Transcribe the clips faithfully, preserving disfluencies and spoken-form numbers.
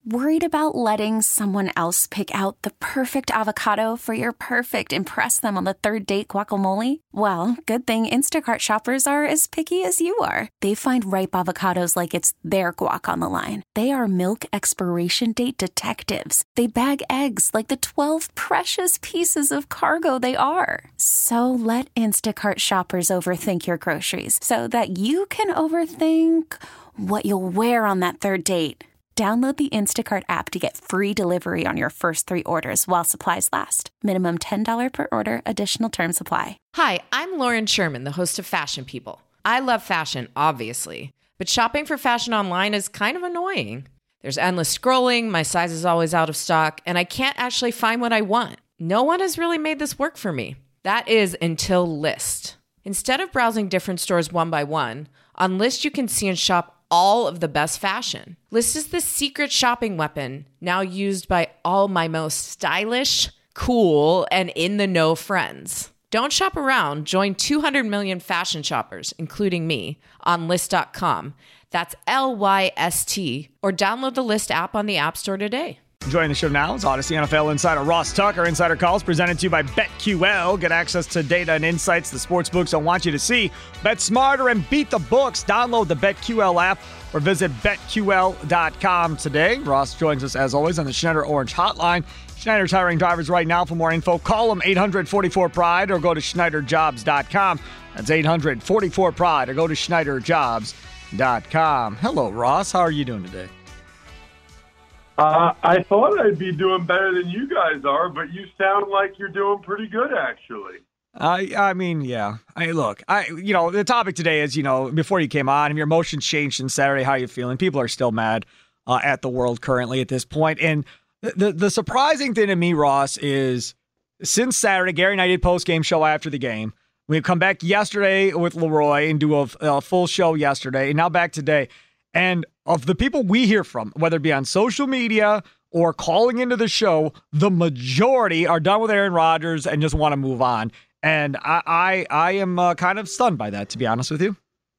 Worried about letting someone else pick out the perfect avocado for your perfect impress them on the third date guacamole? Well, good thing Instacart shoppers are as picky as you are. They find ripe avocados like it's their guac on the line. They are milk expiration date detectives. They bag eggs like the twelve precious pieces of cargo they are. So let Instacart shoppers overthink your groceries so that you can overthink what you'll wear on that third date. Download the Instacart app to get free delivery on your first three orders while supplies last. Minimum ten dollars per order. Additional terms apply. Hi, I'm Lauren Sherman, the host of Fashion People. I love fashion, obviously, but shopping for fashion online is kind of annoying. There's endless scrolling, my size is always out of stock, and I can't actually find what I want. No one has really made this work for me. That is until Lyst. Instead of browsing different stores one by one, on Lyst you can see and shop all of the best fashion. Lyst is the secret shopping weapon now used by all my most stylish, cool, and in-the-know friends. Don't shop around. Join two hundred million fashion shoppers, including me, on Lyst dot com. That's L Y S T. Or download the Lyst app on the App Store today. Joining the show now is Odyssey N F L insider Ross Tucker. Insider Calls presented to you by BetQL. Get access to data and insights the sportsbooks don't want you to see. Bet smarter and beat the books. Download the BetQL app or visit Bet Q L dot com today. Ross joins us, as always, on the Schneider Orange Hotline. Schneider's hiring drivers right now. For more info, call them eight hundred forty-four pride or go to Schneider Jobs dot com. That's eight hundred forty-four pride or go to Schneider Jobs dot com. Hello, Ross. How are you doing today? Uh, I thought I'd be doing better than you guys are, but you sound like you're doing pretty good, actually. I I mean, yeah. I look, I you know, the topic today is, you know, before you came on, your emotions changed since Saturday. How are you feeling? People are still mad uh, at the world currently at this point. And the, the the surprising thing to me, Ross, is since Saturday, Gary and I did post-game show after the game. We've come back yesterday with Leroy and do a, a full show yesterday, and now back today. And of the people we hear from, whether it be on social media or calling into the show, the majority are done with Aaron Rodgers and just want to move on. And I I, I am uh, kind of stunned by that, to be honest with you.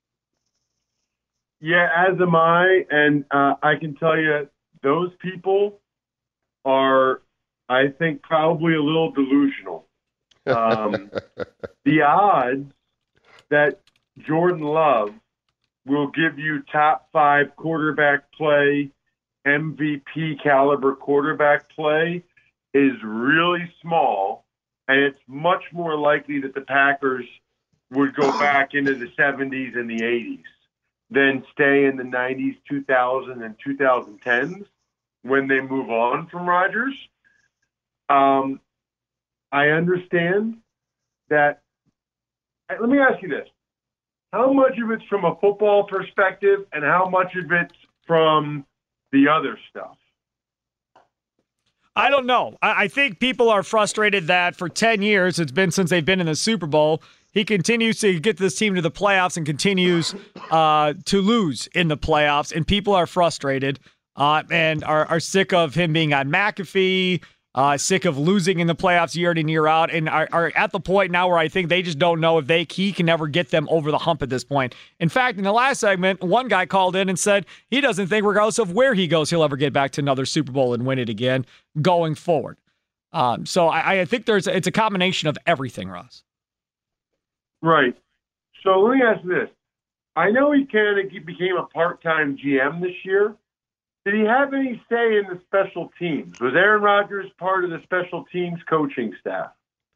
Yeah, as am I. And uh, I can tell you those people are, I think, probably a little delusional. Um, the odds that Jordan Love will give you top five quarterback play, M V P caliber quarterback play is really small, and it's much more likely that the Packers would go back into the seventies and the eighties than stay in the nineties, two thousand, and twenty tens when they move on from Rodgers. Um, I understand that. Let me ask you this. How much of it's from a football perspective and how much of it's from the other stuff? I don't know. I, I think people are frustrated that for ten years, it's been since they've been in the Super Bowl, he continues to get this team to the playoffs and continues uh, to lose in the playoffs. And people are frustrated uh, and are, are sick of him being on McAfee, Uh, sick of losing in the playoffs year in and year out, and are, are at the point now where I think they just don't know if they he can ever get them over the hump at this point. In fact, in the last segment, one guy called in and said he doesn't think, regardless of where he goes, he'll ever get back to another Super Bowl and win it again going forward. Um, so I, I think there's it's a combination of everything, Ross. Right. So let me ask you this. I know he kind of became a part-time G M this year. Did he have any say in the special teams? Was Aaron Rodgers part of the special teams coaching staff?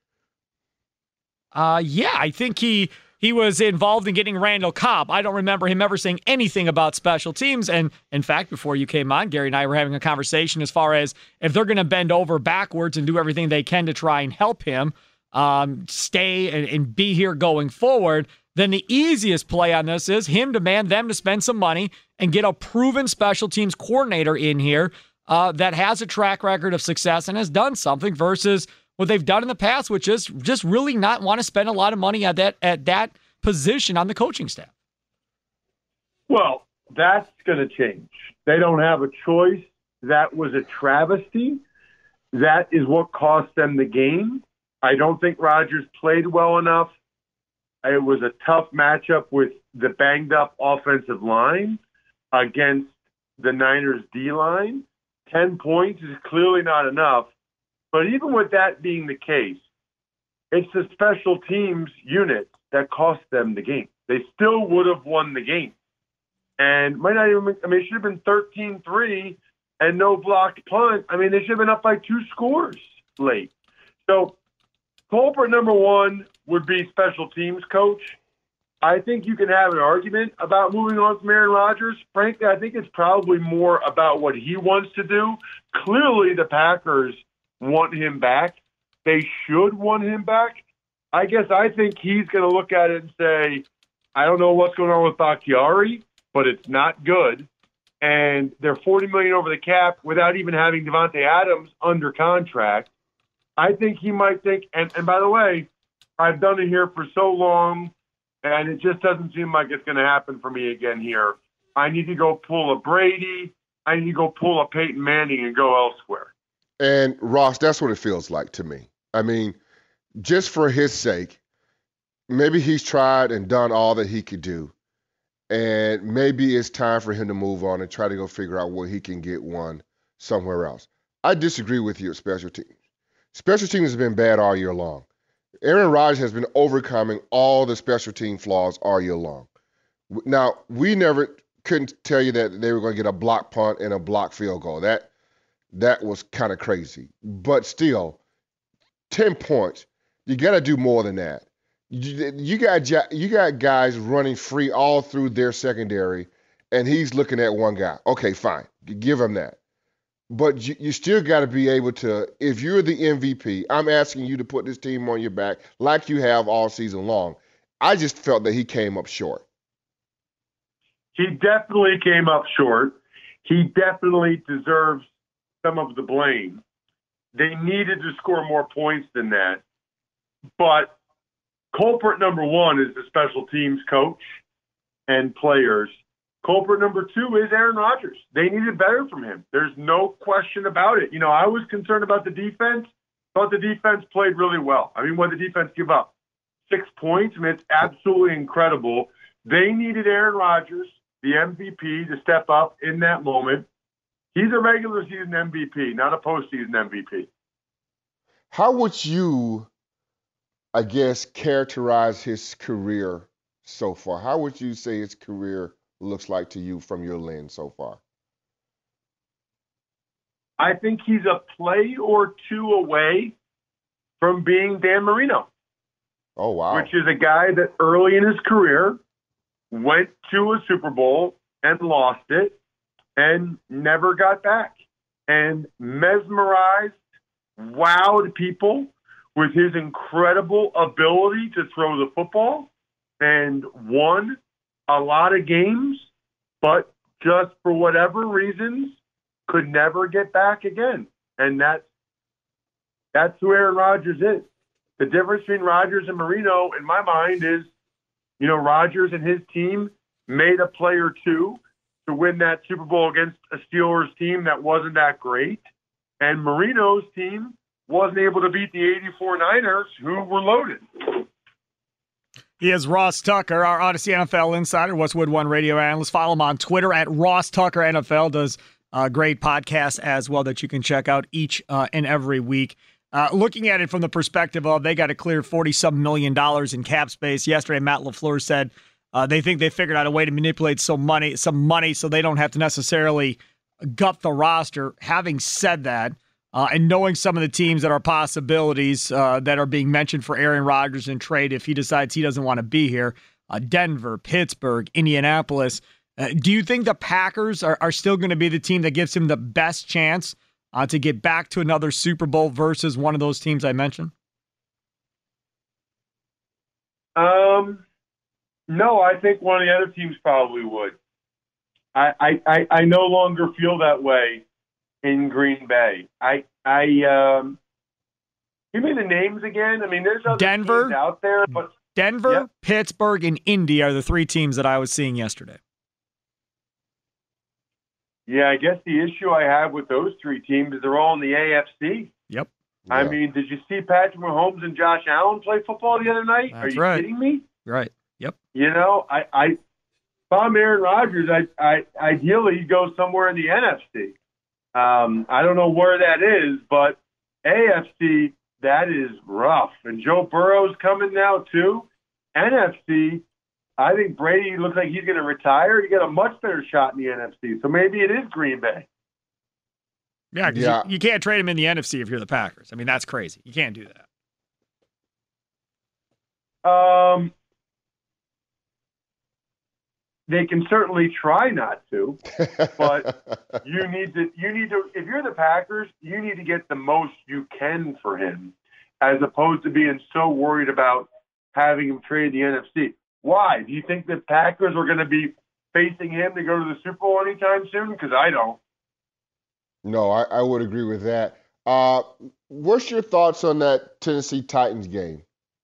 Uh, yeah, I think he he was involved in getting Randall Cobb. I don't remember him ever saying anything about special teams. And in fact, before you came on, Gary and I were having a conversation as far as if they're going to bend over backwards and do everything they can to try and help him um, stay and, and be here going forward, then the easiest play on this is him demand them to spend some money and get a proven special teams coordinator in here uh, that has a track record of success and has done something versus what they've done in the past, which is just really not want to spend a lot of money at that at that position on the coaching staff. Well, that's going to change. They don't have a choice. That was a travesty. That is what cost them the game. I don't think Rodgers played well enough. It was a tough matchup with the banged-up offensive line against the Niners' D-line ten points is clearly not enough. But even with that being the case, it's the special teams unit that cost them the game. They still would have won the game. And might not even, I mean, it should have been thirteen three and no blocked punt. I mean, they should have been up by two scores late. So culprit number one would be special teams coach. I think you can have an argument about moving on from Aaron Rodgers. Frankly, I think it's probably more about what he wants to do. Clearly, the Packers want him back. They should want him back. I guess I think he's going to look at it and say, I don't know what's going on with Bakhtiari, but it's not good. And they're forty million dollars over the cap without even having Devontae Adams under contract. I think he might think, and, and by the way, I've done it here for so long, and it just doesn't seem like it's going to happen for me again here. I need to go pull a Brady. I need to go pull a Peyton Manning and go elsewhere. And, Ross, that's what it feels like to me. I mean, just for his sake, maybe he's tried and done all that he could do. And maybe it's time for him to move on and try to go figure out where he can get one somewhere else. I disagree with you at special teams. Special teams has been bad all year long. Aaron Rodgers has been overcoming all the special team flaws all year long. Now, we never couldn't tell you that they were going to get a block punt and a block field goal. That that was kind of crazy. But still, ten points, you got to do more than that. You, you got you got guys running free all through their secondary, and he's looking at one guy. Okay, fine. Give him that. But you, you still got to be able to, if you're the M V P, I'm asking you to put this team on your back like you have all season long. I just felt that he came up short. He definitely came up short. He definitely deserves some of the blame. They needed to score more points than that. But culprit number one is the special teams coach and players. Culprit number two is Aaron Rodgers. They needed better from him. There's no question about it. You know, I was concerned about the defense, but the defense played really well. I mean, what did the defense give up? Six points? I mean, it's absolutely incredible. They needed Aaron Rodgers, the M V P, to step up in that moment. He's a regular season M V P, not a postseason M V P. How would you, I guess, characterize his career so far? How would you say his career looks like to you from your lens so far? I think he's a play or two away from being Dan Marino. Oh, wow. Which is a guy that early in his career went to a Super Bowl and lost it and never got back, and mesmerized, wowed people with his incredible ability to throw the football, and won a lot of games, but just for whatever reasons could never get back again. And that's that's who Aaron Rodgers is. The difference between Rodgers and Marino, in my mind, is, you know, Rodgers and his team made a play or two to win that Super Bowl against a Steelers team that wasn't that great. And Marino's team wasn't able to beat the eighty-four Niners, who were loaded. He is Ross Tucker, our Odyssey N F L insider, Westwood One radio analyst. Follow him on Twitter at Ross Tucker N F L. Does a great podcast as well that you can check out each uh, and every week. Uh, looking at it from the perspective of they got to clear forty-some million dollars in cap space. Yesterday, Matt LaFleur said uh, they think they figured out a way to manipulate some money, some money so they don't have to necessarily gut the roster. Having said that, Uh, and knowing some of the teams that are possibilities uh, that are being mentioned for Aaron Rodgers in trade if he decides he doesn't want to be here, uh, Denver, Pittsburgh, Indianapolis, uh, do you think the Packers are, are still going to be the team that gives him the best chance uh, to get back to another Super Bowl versus one of those teams I mentioned? Um, no, I think one of the other teams probably would. I, I, I no longer feel that way in Green Bay. I, I, um, give me the names again. I mean, there's other Denver, teams out there, but Denver, yep. Pittsburgh, and Indy are the three teams that I was seeing yesterday. Yeah, I guess the issue I have with those three teams is they're all in the A F C. Yep. I Yeah. mean, did you see Patrick Mahomes and Josh Allen play football the other night? That's Are you right. kidding me? Right. Yep. You know, I, I if I'm Aaron Rodgers, I, I ideally he'd go somewhere in the N F C. Um, I don't know where that is, but A F C, that is rough. And Joe Burrow's coming now too. N F C, I think Brady looks like he's going to retire. You get a much better shot in the N F C. So maybe it is Green Bay. Yeah, because yeah. you, you can't trade him in the N F C if you're the Packers. I mean, that's crazy. You can't do that. Um, they can certainly try not to, but you need to. You need to. If you're the Packers, you need to get the most you can for him, as opposed to being so worried about having him trade the N F C. Why? Do you think the Packers are going to be facing him to go to the Super Bowl anytime soon? Because I don't. No, I, I would agree with that. Uh, what's your thoughts on that Tennessee Titans game?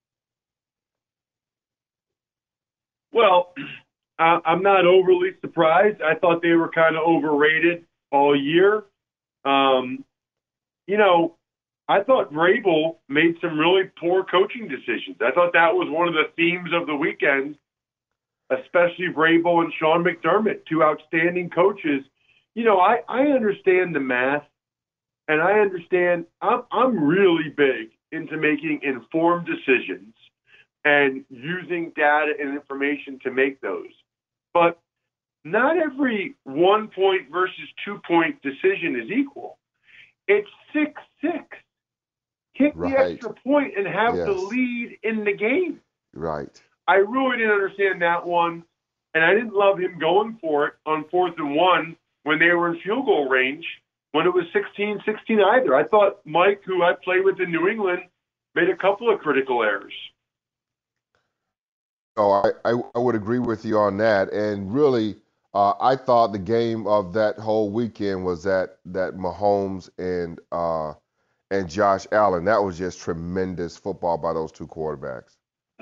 Well, uh, I'm not overly surprised. I thought they were kind of overrated all year. Um, you know, I thought Vrabel made some really poor coaching decisions. I thought that was one of the themes of the weekend, especially Vrabel and Sean McDermott, two outstanding coaches. You know, I, I understand the math, and I understand I'm, I'm really big into making informed decisions and using data and information to make those. But not every one-point versus two-point decision is equal. It's six six. Kick Right. the extra point and have Yes. the lead in the game. Right. I really didn't understand that one, and I didn't love him going for it on fourth and one when they were in field goal range, when it was sixteen sixteen either. I thought Mike, who I played with in New England, made a couple of critical errors. Oh, I, I, I would agree with you on that. And really, uh, I thought the game of that whole weekend was that that Mahomes and uh, and Josh Allen. That was just tremendous football by those two quarterbacks.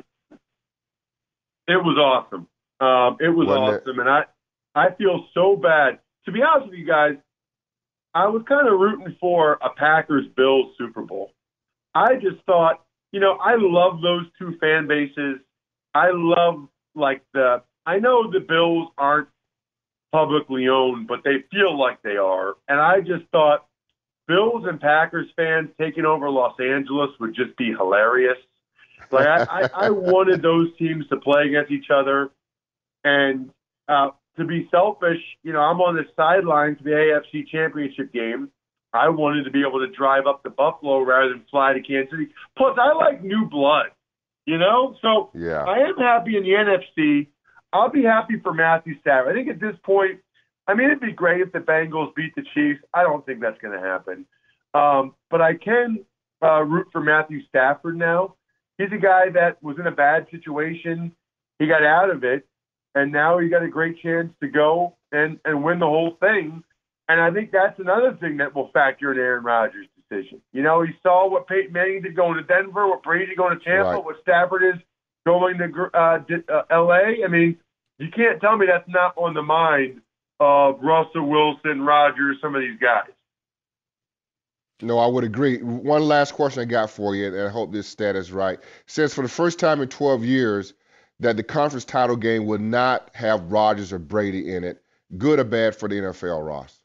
It was awesome. Um, it was Wasn't it? awesome, and I, I feel so bad. To be honest with you guys, I was kind of rooting for a Packers-Bills Super Bowl. I just thought, you know, I love those two fan bases. I love, like, the – I know the Bills aren't publicly owned, but they feel like they are. And I just thought Bills and Packers fans taking over Los Angeles would just be hilarious. Like, I, I, I wanted those teams to play against each other. And uh, to be selfish, you know, I'm on the sideline for the A F C Championship game. I wanted to be able to drive up to Buffalo rather than fly to Kansas City. Plus, I like new blood, you know? So Yeah. I am happy in the N F C. I'll be happy for Matthew Stafford. I think at this point, I mean, it'd be great if the Bengals beat the Chiefs. I don't think that's going to happen. Um, but I can uh, root for Matthew Stafford now. He's a guy that was in a bad situation. He got out of it, and now he got a great chance to go and, and win the whole thing. And I think that's another thing that will factor in Aaron Rodgers' decision. You know, he saw what Peyton Manning did going to Denver, what Brady going to Tampa, Right. what Stafford is going to uh, uh, L A. I mean, you can't tell me that's not on the mind of Russell Wilson, Rodgers, some of these guys. No, I would agree. One last question I got for you, and I hope this stat is right. It says for the first time in twelve years that the conference title game would not have Rodgers or Brady in it. Good or bad for the N F L, Ross?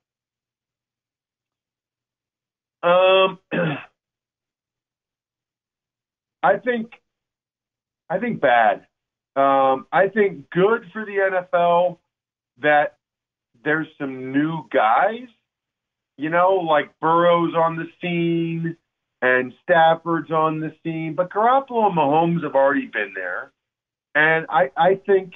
Um, I think, I think bad. Um, I think good for the N F L that there's some new guys, you know, like Burrow's on the scene and Stafford's on the scene, but Garoppolo and Mahomes have already been there. And I, I think,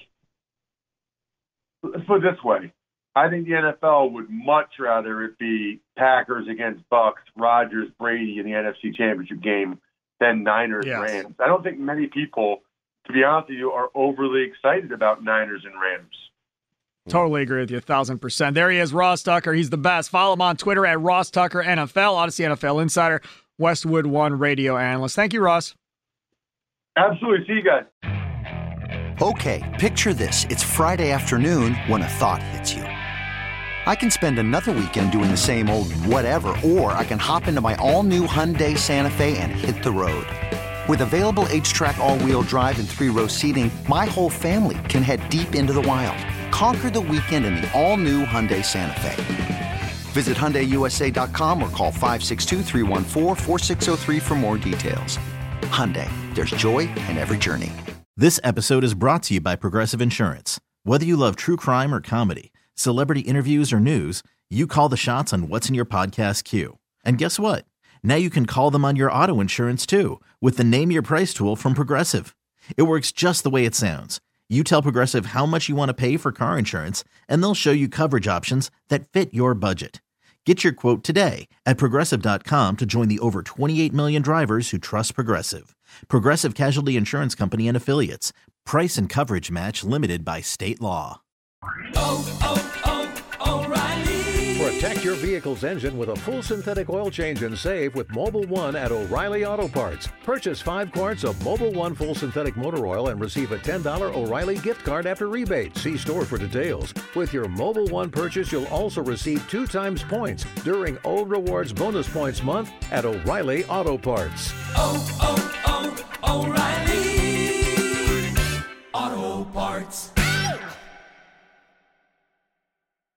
let's put it this way, I think the N F L would much rather it be Packers against Bucks, Rodgers, Brady in the N F C Championship game than Niners, Yes. Rams. I don't think many people, to be honest with you, are overly excited about Niners and Rams. Totally agree with you, a thousand percent. There he is, Ross Tucker. He's the best. Follow him on Twitter at Ross Tucker N F L, Odyssey N F L Insider, Westwood One radio analyst. Thank you, Ross. Absolutely. See you guys. Okay, picture this. It's Friday afternoon when a thought hits you. I can spend another weekend doing the same old whatever, or I can hop into my all-new Hyundai Santa Fe and hit the road. With available H-Track all-wheel drive and three-row seating, my whole family can head deep into the wild. Conquer the weekend in the all-new Hyundai Santa Fe. Visit Hyundai U S A dot com or call five six two, three one four, four six zero three for more details. Hyundai, there's joy in every journey. This episode is brought to you by Progressive Insurance. Whether you love true crime or comedy, celebrity interviews or news, you call the shots on what's in your podcast queue. And guess what? Now you can call them on your auto insurance too with the Name Your Price tool from Progressive. It works just the way it sounds. You tell Progressive how much you want to pay for car insurance, and they'll show you coverage options that fit your budget. Get your quote today at Progressive dot com to join the over twenty-eight million drivers who trust Progressive. Progressive Casualty Insurance Company and Affiliates. Price and coverage match limited by state law. Oh, oh, oh, O'Reilly. Protect your vehicle's engine with a full synthetic oil change and save with Mobil one at O'Reilly Auto Parts. Purchase five quarts of Mobil one full synthetic motor oil and receive a ten dollars O'Reilly gift card after rebate. See store for details. With your Mobil one purchase, you'll also receive two times points during O Rewards Bonus Points Month at O'Reilly Auto Parts. Oh, oh, oh, O'Reilly Auto Parts.